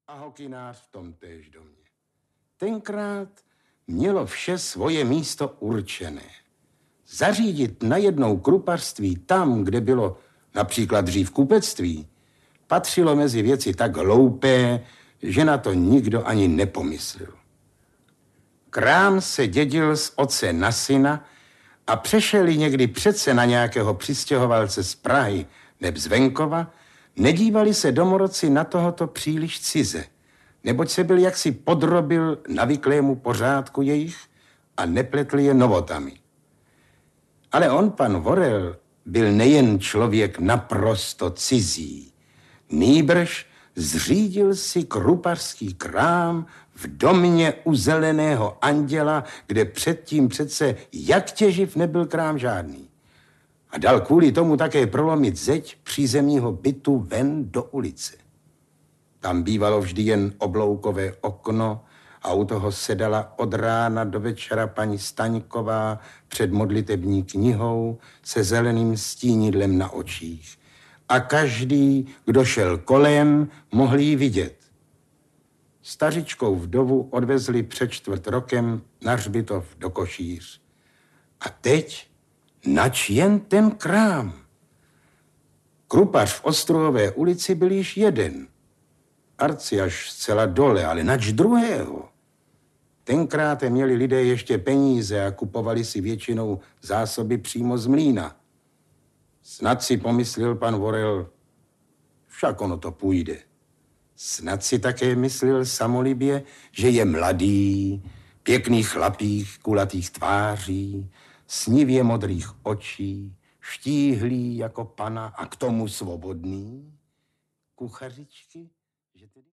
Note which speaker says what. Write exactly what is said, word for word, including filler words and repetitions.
Speaker 1: a hokynář v tom též domě. Tenkrát mělo vše svoje místo určené. Zařídit najednou krupařství tam, kde bylo například dřív kupectví, patřilo mezi věci tak hloupé, že na to nikdo ani nepomyslel. Krám se dědil z otce na syna a přešel-li někdy přece na nějakého přistěhovalce z Prahy neb z venkova, nedívali se domorodci na tohoto příliš cize, neboť se byl jaksi podrobil navyklému pořádku jejich a nepletli je novotami. Ale on, pan Vorel, byl nejen člověk naprosto cizí, nýbrž zřídil si krupařský krám v domě u Zeleného anděla, kde předtím přece jak těživ nebyl krám žádný. A dal kvůli tomu také prolomit zeď přízemního bytu ven do ulice. Tam bývalo vždy jen obloukové okno a u toho sedala od rána do večera paní Staňková před modlitební knihou se zeleným stínidlem na očích. A každý, kdo šel kolem, mohl ji vidět. Stařičkou vdovu odvezli před čtvrt rokem na hřbitov do Košíř. A teď nač jen ten krám. Krupař v Ostruhové ulici byl již jeden. Arci až zcela dole, ale nač druhého. Tenkrát měli lidé ještě peníze a kupovali si většinou zásoby přímo z mlýna. Snad si pomyslel pan Vorel, však ono to půjde. Snad si také myslel samolibě, že je mladý, pěkný chlapík kulatých tváří, snivě modrých očí, štíhlý jako pana a k tomu svobodný. Kuchařičky, že tedy...